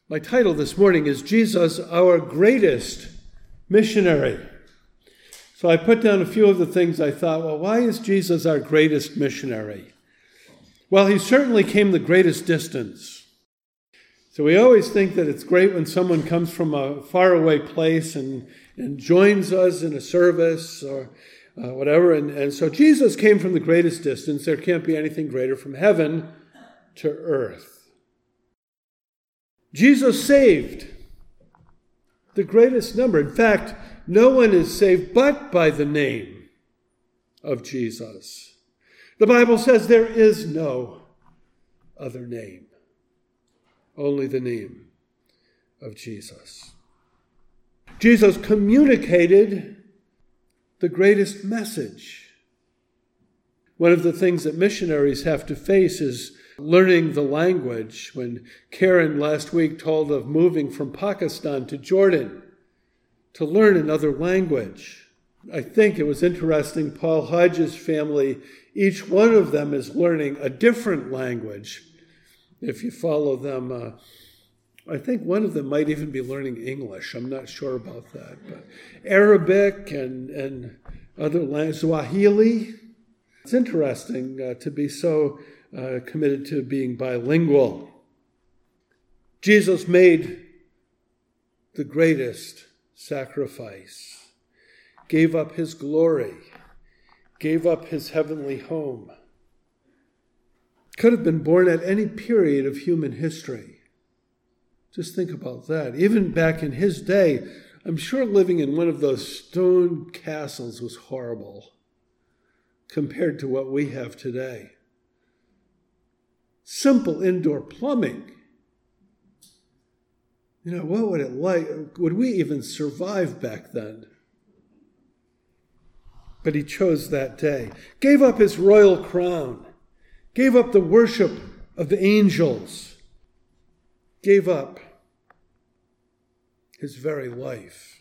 My title this morning is Jesus, Our Greatest Missionary. So I put down a few of the things I thought, well, why is Jesus our greatest missionary? Well, he certainly came the greatest distance. So we always think that it's great when someone comes from a faraway place and joins us in a service or whatever. And so Jesus came from the greatest distance. There can't be anything greater from heaven to earth. Jesus saved the greatest number. In fact, no one is saved but by the name of Jesus. The Bible says there is no other name, only the name of Jesus. Jesus communicated the greatest message. One of the things that missionaries have to face is learning the language. When Karen last week told of moving from Pakistan to Jordan to learn another language, I think it was interesting, Paul Hodges' family, each one of them is learning a different language. If you follow them, I think one of them might even be learning English. I'm not sure about that. But Arabic and other languages, Swahili. It's interesting to be so committed to being bilingual. Jesus made the greatest sacrifice, gave up his glory, gave up his heavenly home. Could have been born at any period of human history. Just think about that. Even back in his day, I'm sure living in one of those stone castles was horrible compared to what we have today. Simple indoor plumbing. What would it like? Would we even survive back then? But he chose that day. Gave up his royal crown. Gave up the worship of the angels. Gave up his very life.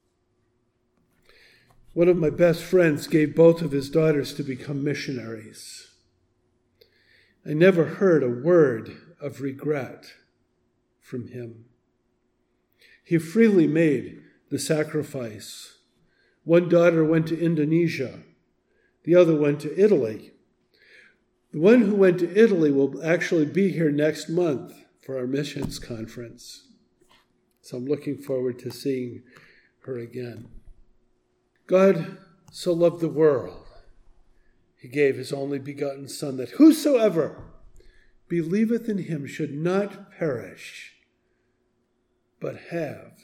One of my best friends gave both of his daughters to become missionaries. I never heard a word of regret from him. He freely made the sacrifice. One daughter went to Indonesia. The other went to Italy. The one who went to Italy will actually be here next month for our missions conference. So I'm looking forward to seeing her again. God so loved the world, he gave his only begotten Son, that whosoever believeth in him should not perish, but have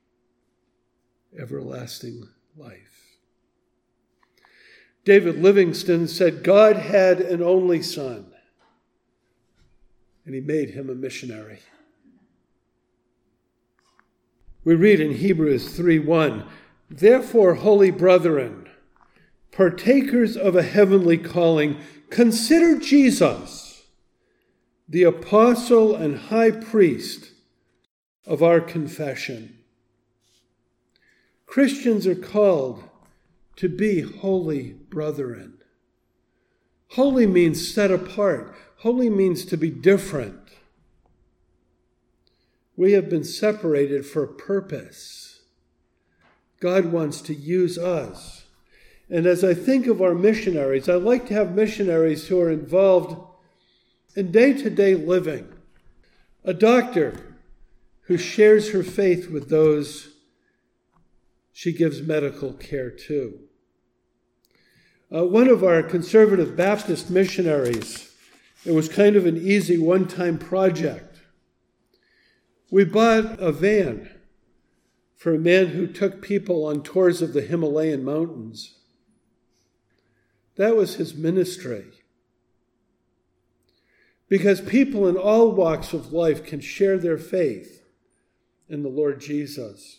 everlasting life. David Livingstone said, God had an only son, and he made him a missionary. We read in Hebrews 3:1, therefore, holy brethren, partakers of a heavenly calling, consider Jesus, the apostle and high priest of our confession. Christians are called to be holy brethren. Holy means set apart. Holy means to be different. We have been separated for a purpose. God wants to use us. And as I think of our missionaries, I like to have missionaries who are involved in day-to-day living. A doctor who shares her faith with those she gives medical care to. One of our conservative Baptist missionaries, it was kind of an easy one-time project. We bought a van for a man who took people on tours of the Himalayan mountains. That was his ministry. Because people in all walks of life can share their faith in the Lord Jesus.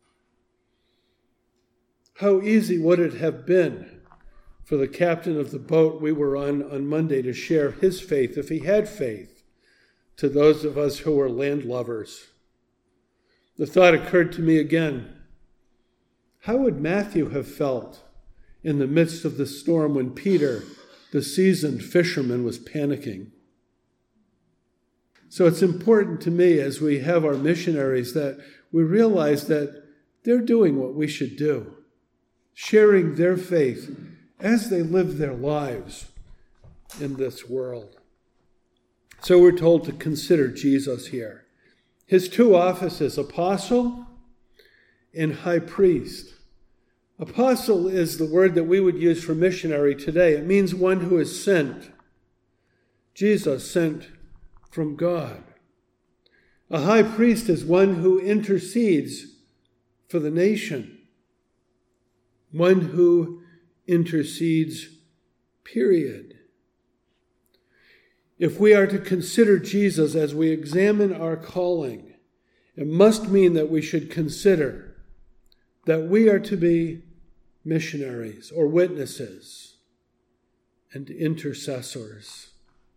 How easy would it have been for the captain of the boat we were on Monday to share his faith, if he had faith, to those of us who were landlubbers. The thought occurred to me again. How would Matthew have felt in the midst of the storm when Peter, the seasoned fisherman, was panicking? So it's important to me as we have our missionaries that we realize that they're doing what we should do, sharing their faith as they live their lives in this world. So we're told to consider Jesus here. His two offices, apostle and high priest. Apostle is the word that we would use for missionary today. It means one who is sent. Jesus sent from God. A high priest is one who intercedes for the nation. One who intercedes, period. If we are to consider Jesus as we examine our calling, it must mean that we should consider that we are to be missionaries or witnesses and intercessors.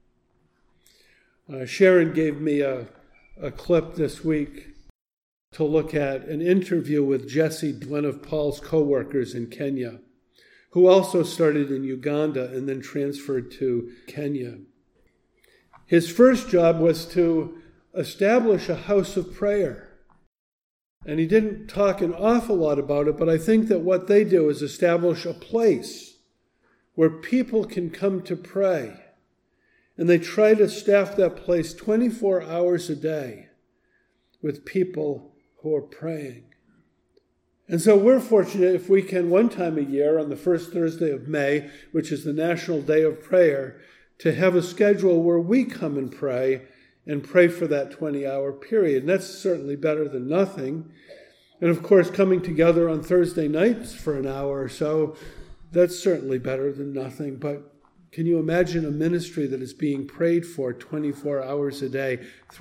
Sharon gave me a clip this week to look at an interview with Jesse, one of Paul's co-workers in Kenya, who also started in Uganda and then transferred to Kenya. His first job was to establish a house of prayer. And he didn't talk an awful lot about it, but I think that what they do is establish a place where people can come to pray. And they try to staff that place 24 hours a day with people who are praying. And so we're fortunate if we can one time a year on the first Thursday of May, which is the National Day of Prayer, to have a schedule where we come and pray for that 20-hour period. And that's certainly better than nothing. And of course, coming together on Thursday nights for an hour or so, that's certainly better than nothing. But can you imagine a ministry that is being prayed for 24 hours a day,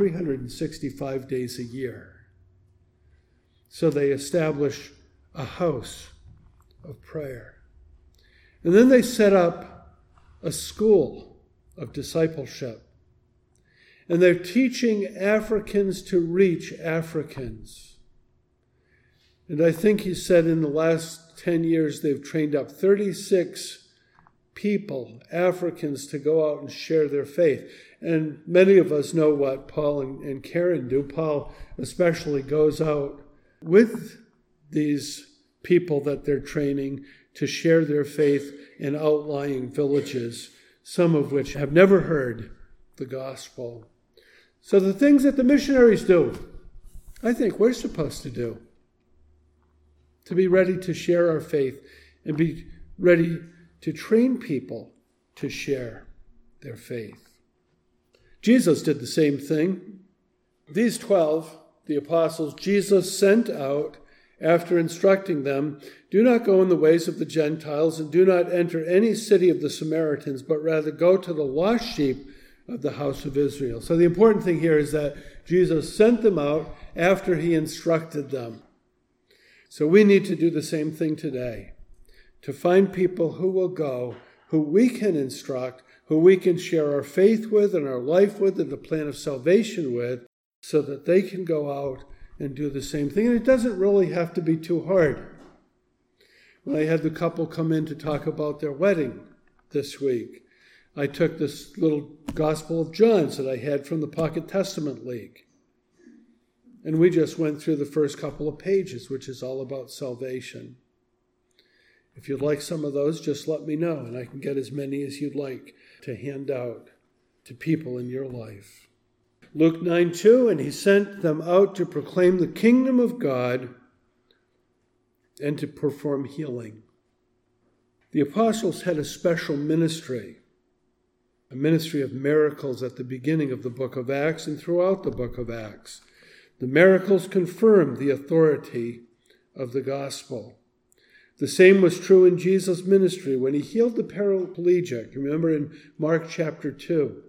365 days a year? So they establish a house of prayer. And then they set up a school of discipleship. And they're teaching Africans to reach Africans. And I think he said in the last 10 years they've trained up 36 people, Africans, to go out and share their faith. And many of us know what Paul and Karen do. Paul especially goes out with these people that they're training to share their faith in outlying villages, some of which have never heard the gospel. So the things that the missionaries do, I think we're supposed to do. To be ready to share our faith and be ready to train people to share their faith. Jesus did the same thing. These 12, the apostles, Jesus sent out after instructing them, "Do not go in the ways of the Gentiles and do not enter any city of the Samaritans, but rather go to the lost sheep of the house of Israel." So the important thing here is that Jesus sent them out after he instructed them. So we need to do the same thing today, to find people who will go, who we can instruct, who we can share our faith with and our life with and the plan of salvation with, so that they can go out and do the same thing. And it doesn't really have to be too hard. When I had the couple come in to talk about their wedding this week, I took this little Gospel of John's that I had from the Pocket Testament League. And we just went through the first couple of pages, which is all about salvation. If you'd like some of those, just let me know, and I can get as many as you'd like to hand out to people in your life. Luke 9:2, and he sent them out to proclaim the kingdom of God and to perform healing. The apostles had a special ministry, a ministry of miracles at the beginning of the book of Acts and throughout the book of Acts. The miracles confirmed the authority of the gospel. The same was true in Jesus' ministry when he healed the paraplegic. Remember in Mark chapter 2.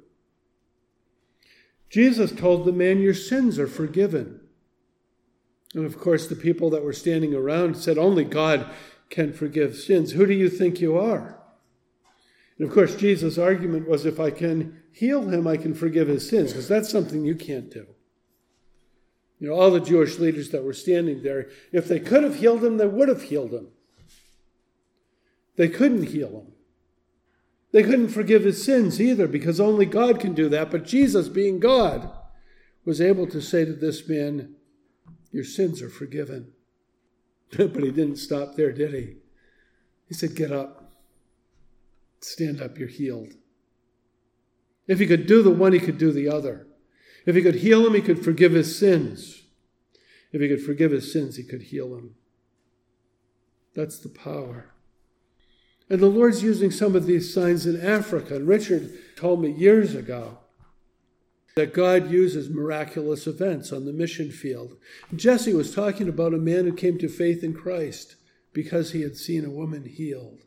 Jesus told the man, "Your sins are forgiven." And of course, the people that were standing around said, "Only God can forgive sins. Who do you think you are?" And of course, Jesus' argument was, if I can heal him, I can forgive his sins, because that's something you can't do. You know, all the Jewish leaders that were standing there, if they could have healed him, they would have healed him. They couldn't heal him. They couldn't forgive his sins either, because only God can do that. But Jesus, being God, was able to say to this man, "Your sins are forgiven." But he didn't stop there, did he? He said, "Get up. Stand up, you're healed." If he could do the one, he could do the other. If he could heal him, he could forgive his sins. If he could forgive his sins, he could heal him. That's the power. And the Lord's using some of these signs in Africa. And Richard told me years ago that God uses miraculous events on the mission field. Jesse was talking about a man who came to faith in Christ because he had seen a woman healed.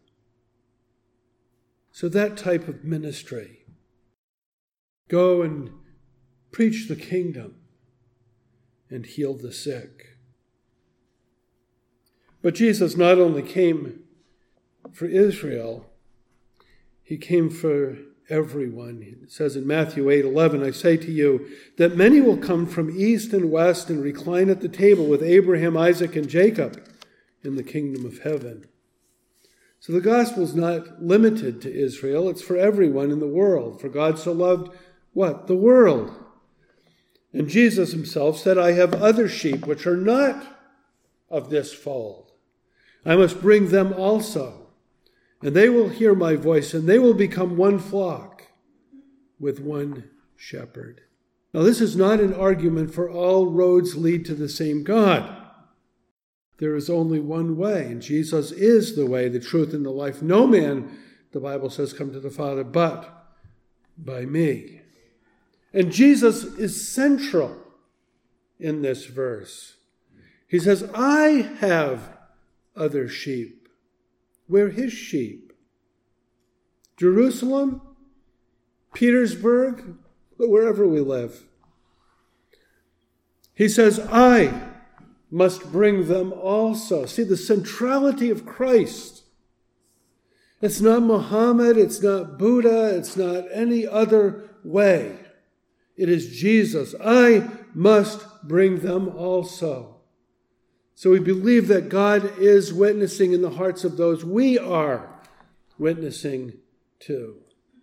So that type of ministry. Go and preach the kingdom and heal the sick. But Jesus not only came for Israel, he came for everyone. It says in Matthew 8:11, "I say to you that many will come from east and west and recline at the table with Abraham, Isaac, and Jacob in the kingdom of heaven." So the gospel is not limited to Israel. It's for everyone in the world. For God so loved what? The world. And Jesus himself said, "I have other sheep which are not of this fold. I must bring them also. And they will hear my voice, and they will become one flock with one shepherd." Now, this is not an argument for all roads lead to the same God. There is only one way, and Jesus is the way, the truth, and the life. No man, the Bible says, come to the Father but by me. And Jesus is central in this verse. He says, "I have other sheep." We're his sheep. Jerusalem, Petersburg, wherever we live. He says, "I must bring them also." See, the centrality of Christ. It's not Muhammad, it's not Buddha, it's not any other way. It is Jesus. "I must bring them also." So we believe that God is witnessing in the hearts of those we are witnessing to.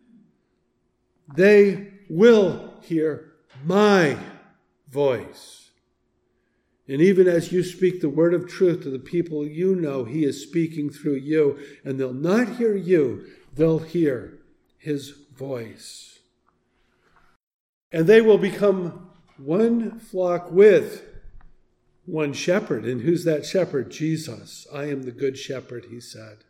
They will hear my voice. And even as you speak the word of truth to the people you know, he is speaking through you. And they'll not hear you, they'll hear his voice. And they will become one flock with one shepherd. And who's that shepherd? Jesus. "I am the good shepherd," he said.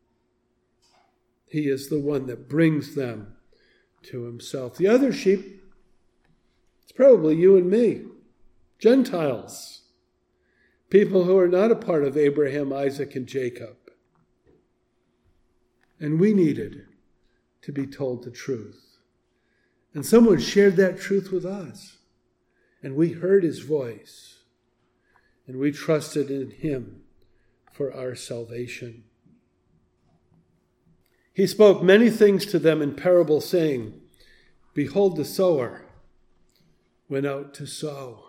He is the one that brings them to himself. The other sheep, it's probably you and me, Gentiles, people who are not a part of Abraham, Isaac, and Jacob. And we needed to be told the truth. And someone shared that truth with us. And we heard his voice. And we trusted in him for our salvation. He spoke many things to them in parable, saying, "Behold, the sower went out to sow."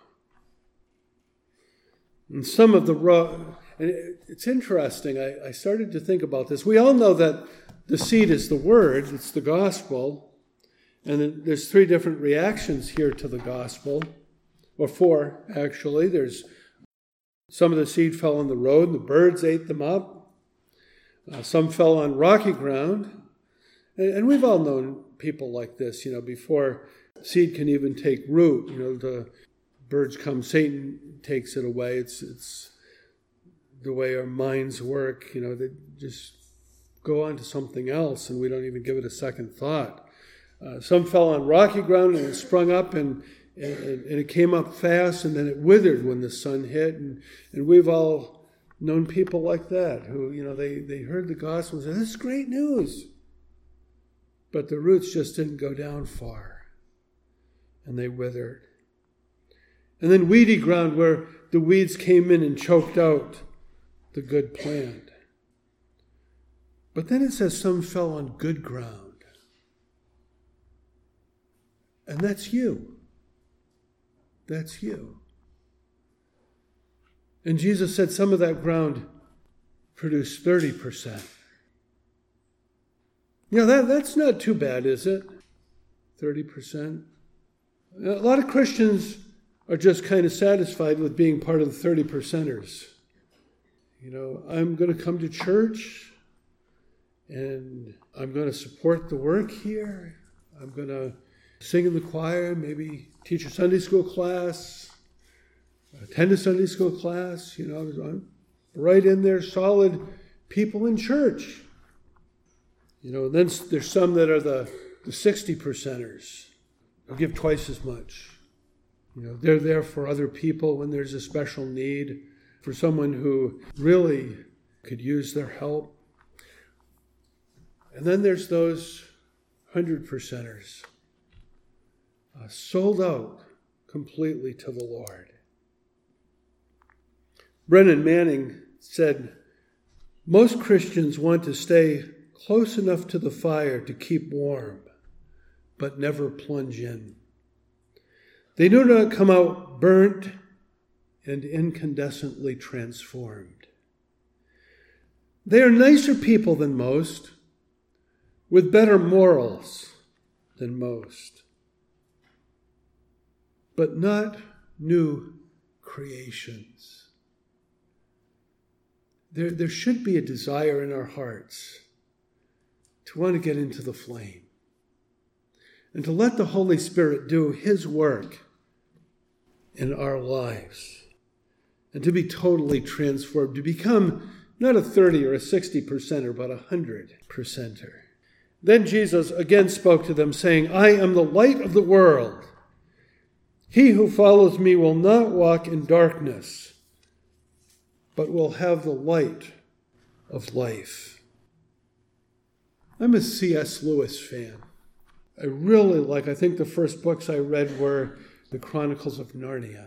And some of the it's interesting. I started to think about this. We all know that the seed is the word. It's the gospel. And there's 3 different reactions here to the gospel. Or 4, actually. There's some of the seed fell on the road, and the birds ate them up. Some fell on rocky ground. And we've all known people like this, before seed can even take root. The birds come, Satan takes it away. It's the way our minds work. They just go on to something else, and we don't even give it a second thought. Some fell on rocky ground, and it sprung up, and it came up fast, and then it withered when the sun hit. And we've all known people like that who, they heard the gospel and said, "This is great news." But the roots just didn't go down far, and they withered. And then weedy ground, where the weeds came in and choked out the good plant. But then it says some fell on good ground. And that's you. That's you. And Jesus said some of that ground produced 30%. That's not too bad, is it? 30%. A lot of Christians are just kind of satisfied with being part of the 30%ers. I'm going to come to church and I'm going to support the work here. I'm going to sing in the choir, maybe teach a Sunday school class, attend a Sunday school class. I'm right in there, solid people in church. Then there's some that are the 60%ers who give twice as much. They're there for other people when there's a special need, for someone who really could use their help. And then there's those 100%ers, sold out completely to the Lord. Brennan Manning said, most Christians want to stay close enough to the fire to keep warm, but never plunge in. They do not come out burnt and incandescently transformed. They are nicer people than most, with better morals than most, but not new creations. There should be a desire in our hearts to want to get into the flame and to let the Holy Spirit do His work in our lives and to be totally transformed, to become not a 30 or a 60%er, but a 100%er. Then Jesus again spoke to them, saying, I am the light of the world. He who follows me will not walk in darkness, but will have the light of life. I'm a C.S. Lewis fan. I think the first books I read were the Chronicles of Narnia.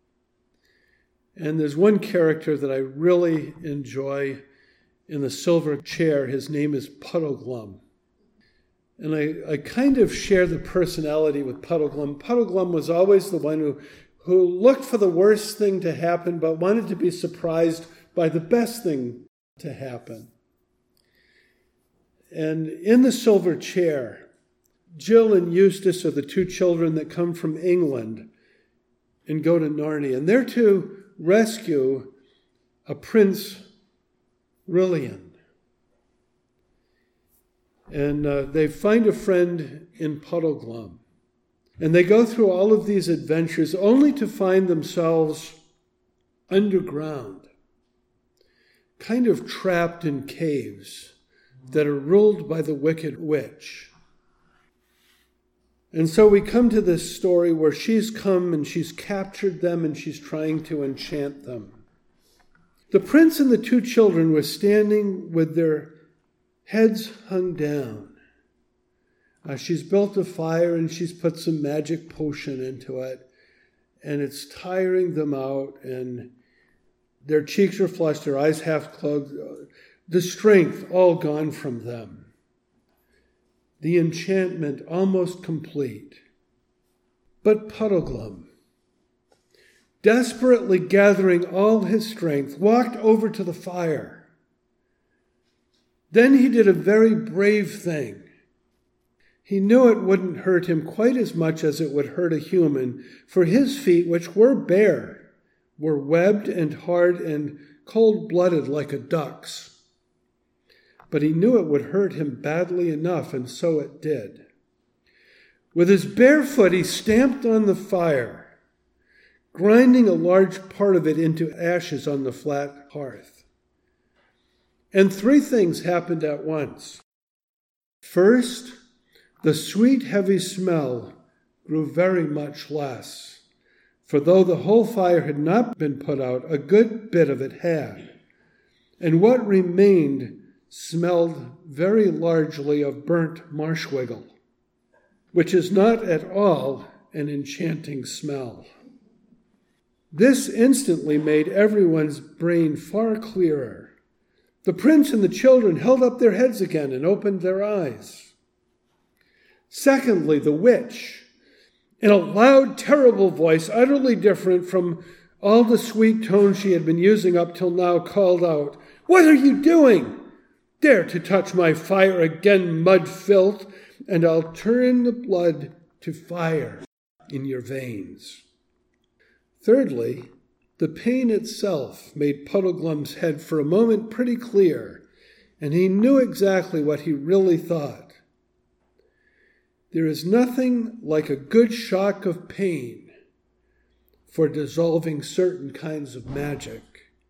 And there's one character that I really enjoy in the silver chair. His name is Puddleglum. And I kind of share the personality with Puddleglum. Puddleglum was always the one who looked for the worst thing to happen, but wanted to be surprised by the best thing to happen. And in the silver chair, Jill and Eustace are the two children that come from England and go to Narnia. And they're to rescue a Prince Rilian. And they find a friend in Puddleglum. And they go through all of these adventures only to find themselves underground, kind of trapped in caves that are ruled by the wicked witch. And so we come to this story where she's come and she's captured them and she's trying to enchant them. The prince and the two children were standing with their heads hung down. She's built a fire and she's put some magic potion into it, and it's tiring them out, and their cheeks are flushed, their eyes half closed, the strength all gone from them. The enchantment almost complete. But Puddleglum, desperately gathering all his strength, walked over to the fire. Then he did a very brave thing. He knew it wouldn't hurt him quite as much as it would hurt a human, for his feet, which were bare, were webbed and hard and cold-blooded like a duck's. But he knew it would hurt him badly enough, and so it did. With his bare foot, he stamped on the fire, grinding a large part of it into ashes on the flat hearth. And three things happened at once. First, the sweet, heavy smell grew very much less, for though the whole fire had not been put out, a good bit of it had. And what remained smelled very largely of burnt marshwiggle, which is not at all an enchanting smell. This instantly made everyone's brain far clearer. The prince and the children held up their heads again and opened their eyes. Secondly, the witch, in a loud, terrible voice, utterly different from all the sweet tones she had been using up till now, called out, "What are you doing? Dare to touch my fire again, mud filth, and I'll turn the blood to fire in your veins. Thirdly, the pain itself made Puddleglum's head for a moment pretty clear, and he knew exactly what he really thought. There is nothing like a good shock of pain for dissolving certain kinds of magic.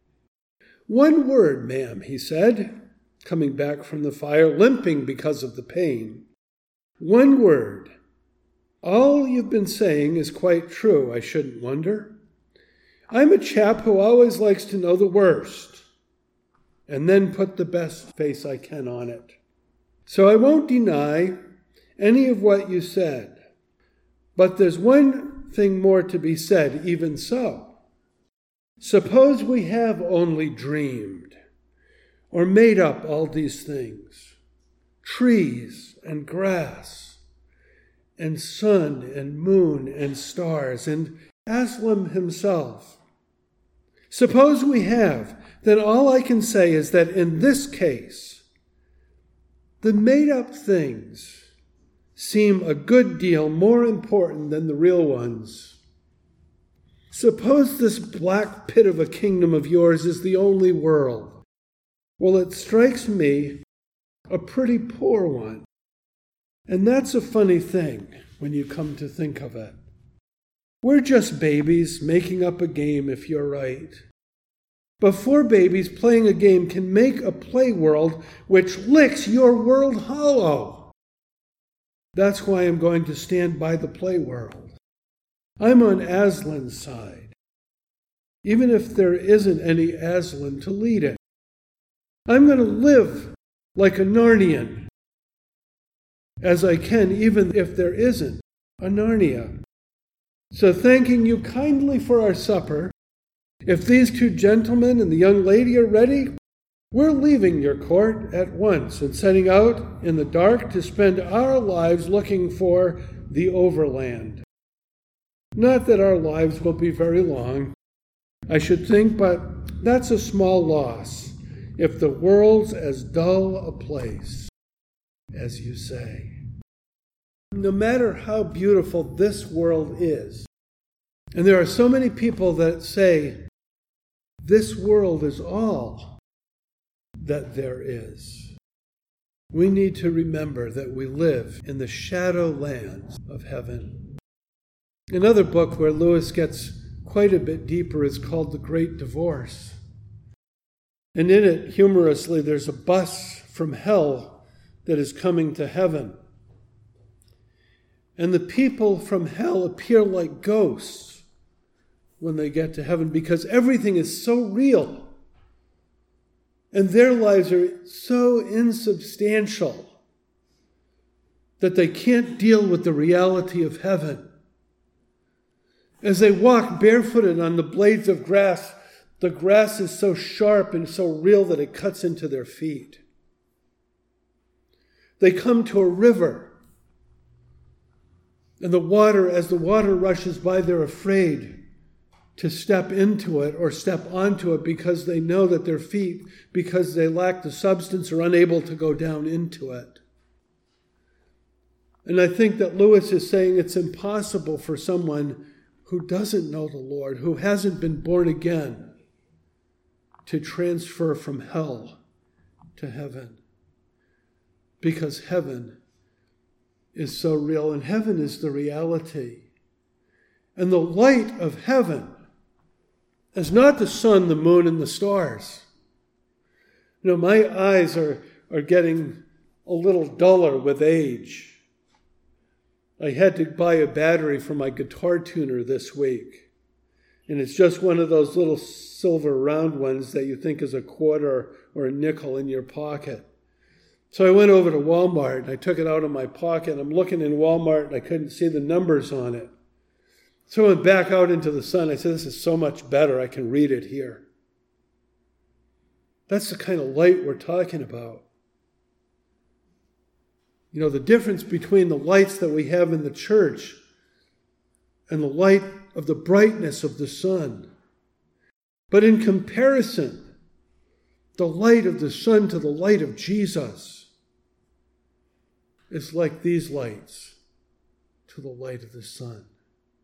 "One word, ma'am," he said, coming back from the fire, limping because of the pain. "One word. All you've been saying is quite true, I shouldn't wonder. I'm a chap who always likes to know the worst, and then put the best face I can on it. So I won't deny any of what you said. But there's one thing more to be said, even so. Suppose we have only dreamed, or made up all these things, trees and grass, and sun and moon and stars, and Aslan himself. Suppose we have, then all I can say is that in this case, the made-up things seem a good deal more important than the real ones. Suppose this black pit of a kingdom of yours is the only world. Well, it strikes me a pretty poor one. And that's a funny thing when you come to think of it. We're just babies making up a game, if you're right. But 4 babies playing a game can make a play world which licks your world hollow. That's why I'm going to stand by the play world. I'm on Aslan's side, even if there isn't any Aslan to lead it. I'm going to live like a Narnian, as I can, even if there isn't a Narnia. So thanking you kindly for our supper, if these 2 gentlemen and the young lady are ready, we're leaving your court at once and setting out in the dark to spend our lives looking for the overland. Not that our lives will be very long, I should think, but that's a small loss if the world's as dull a place as you say. No matter how beautiful this world is, and there are so many people that say, this world is all that there is, we need to remember that we live in the shadow lands of heaven. Another book where Lewis gets quite a bit deeper is called The Great Divorce. And in it, humorously, there's a bus from hell that is coming to heaven. And the people from hell appear like ghosts when they get to heaven because everything is so real. And their lives are so insubstantial that they can't deal with the reality of heaven. As they walk barefooted on the blades of grass, the grass is so sharp and so real that it cuts into their feet. They come to a river, and as the water rushes by, they're afraid to step into it or step onto it because they know that their feet, because they lack the substance, are unable to go down into it. And I think that Lewis is saying it's impossible for someone who doesn't know the Lord, who hasn't been born again, to transfer from hell to heaven. Because heaven is so real, and heaven is the reality. And the light of heaven is not the sun, the moon, and the stars. You know, my eyes are getting a little duller with age. I had to buy a battery for my guitar tuner this week. And it's just one of those little silver round ones that you think is a quarter or a nickel in your pocket. So I went over to Walmart and I took it out of my pocket. I'm looking in Walmart and I couldn't see the numbers on it. So I went back out into the sun. I said, this is so much better. I can read it here. That's the kind of light we're talking about. You know, the difference between the lights that we have in the church and the light of the brightness of the sun. But in comparison, the light of the sun to the light of Jesus is like these lights to the light of the sun.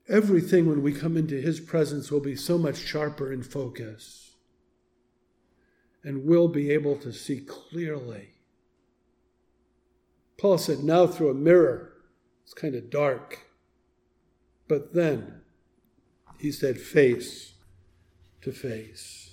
everything when we come into his presence will be so much sharper in focus. And we'll be able to see clearly. Paul said, now through a mirror, it's kind of dark. But then, he said, face to face.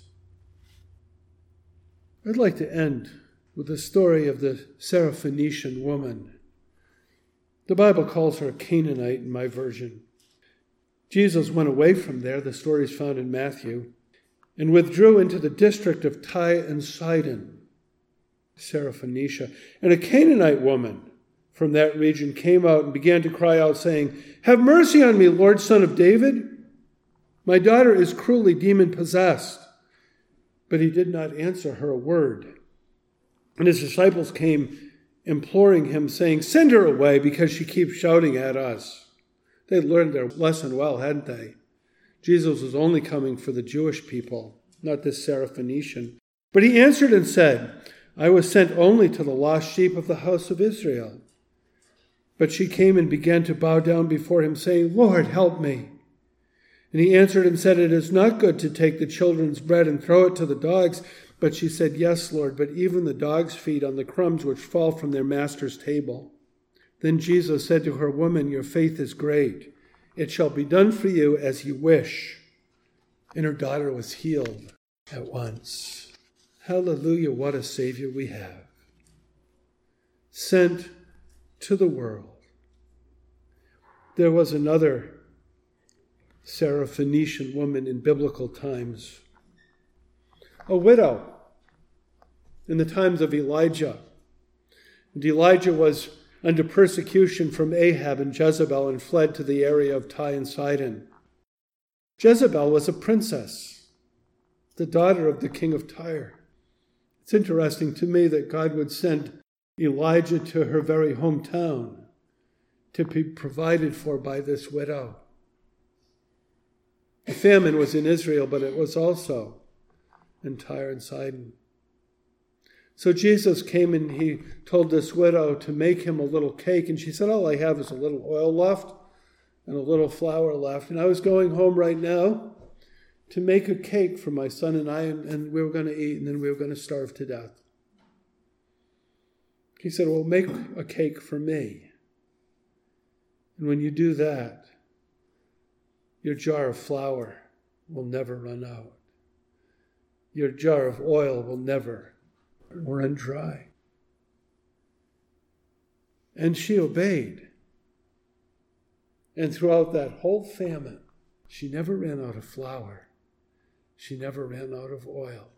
I'd like to end with the story of the Syrophoenician woman. The Bible calls her a Canaanite in my version. Jesus went away from there, the story is found in Matthew, and withdrew into the district of Tyre and Sidon, Syrophoenicia. And a Canaanite woman from that region came out and began to cry out, saying, "Have mercy on me, Lord, Son of David. My daughter is cruelly demon-possessed." But he did not answer her a word. And his disciples came imploring him, saying, "Send her away, because she keeps shouting at us." They'd learned their lesson well, hadn't they? Jesus was only coming for the Jewish people, not this Syrophoenician. But he answered and said, "I was sent only to the lost sheep of the house of Israel." But she came and began to bow down before him, saying, "Lord, help me." And he answered and said, "It is not good to take the children's bread and throw it to the dogs." But she said, "Yes, Lord, but even the dogs feed on the crumbs which fall from their master's table." Then Jesus said to her, "Woman, your faith is great. It shall be done for you as you wish." And her daughter was healed at once. Hallelujah, what a Savior we have. Sent to the world. There was another Syrophoenician woman in biblical times, a widow in the times of Elijah. And Elijah was under persecution from Ahab and Jezebel and fled to the area of Tyre and Sidon. Jezebel was a princess, the daughter of the king of Tyre. It's interesting to me that God would send Elijah to her very hometown to be provided for by this widow. The famine was in Israel, but it was also in Tyre and Sidon. So Jesus came and he told this widow to make him a little cake. And she said, "All I have is a little oil left and a little flour left. And I was going home right now to make a cake for my son and I, and we were going to eat, and then we were going to starve to death." He said, "Well, make a cake for me. And when you do that, your jar of flour will never run out. Your jar of oil will never run dry." And she obeyed. And throughout that whole famine, she never ran out of flour. She never ran out of oil.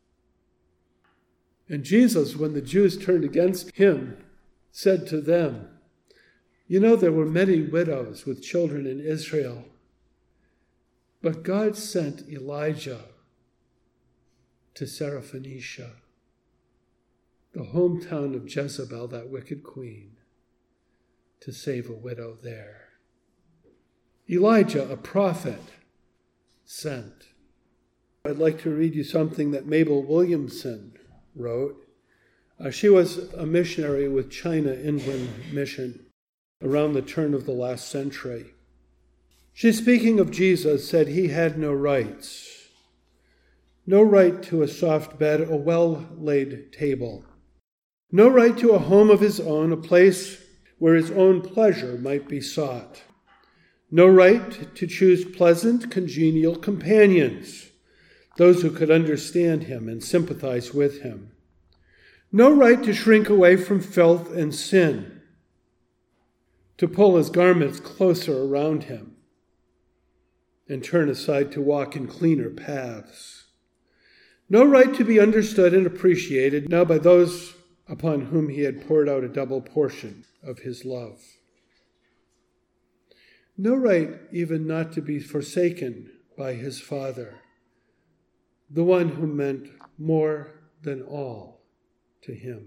And Jesus, when the Jews turned against him, said to them, "You know, there were many widows with children in Israel, but God sent Elijah to Syrophoenicia, the hometown of Jezebel, that wicked queen, to save a widow there." Elijah, a prophet, sent. I'd like to read you something that Mabel Williamson wrote. She was a missionary with China Inland Mission around the turn of the last century. She, speaking of Jesus, said he had no rights. No right to a soft bed, a well-laid table. No right to a home of his own, a place where his own pleasure might be sought. No right to choose pleasant, congenial companions, those who could understand him and sympathize with him. No right to shrink away from filth and sin, to pull his garments closer around him and turn aside to walk in cleaner paths. No right to be understood and appreciated now by those upon whom he had poured out a double portion of his love. No right even not to be forsaken by his Father, the one who meant more than all to him.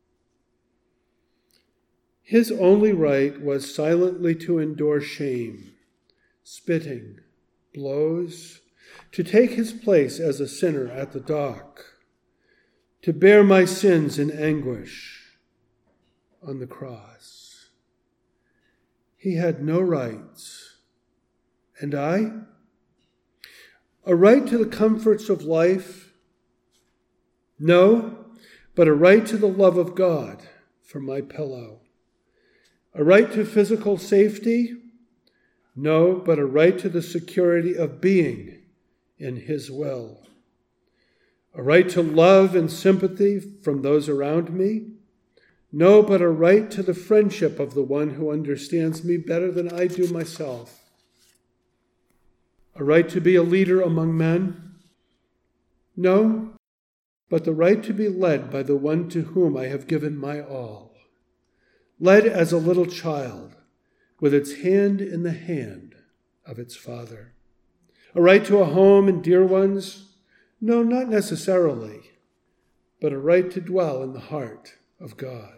His only right was silently to endure shame, spitting, blows, to take his place as a sinner at the dock, to bear my sins in anguish on the cross. He had no rights, And I? A right to the comforts of life? No, but a right to the love of God for my pillow. A right to physical safety? No, but a right to the security of being in His will. A right to love and sympathy from those around me? No, but a right to the friendship of the one who understands me better than I do myself. A right to be a leader among men? No, but the right to be led by the one to whom I have given my all. Led as a little child, with its hand in the hand of its father. A right to a home and dear ones? No, not necessarily, but a right to dwell in the heart of God.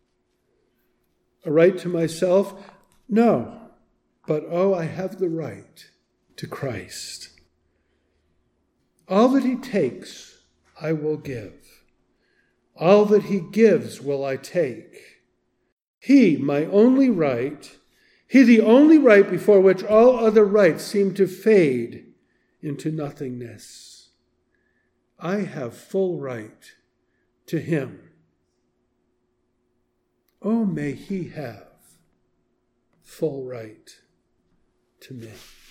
A right to myself? No, but I have the right to Christ. All that He takes, I will give. All that He gives will I take. He, my only right, He the only right before which all other rights seem to fade into nothingness. I have full right to Him. Oh, may He have full right to me.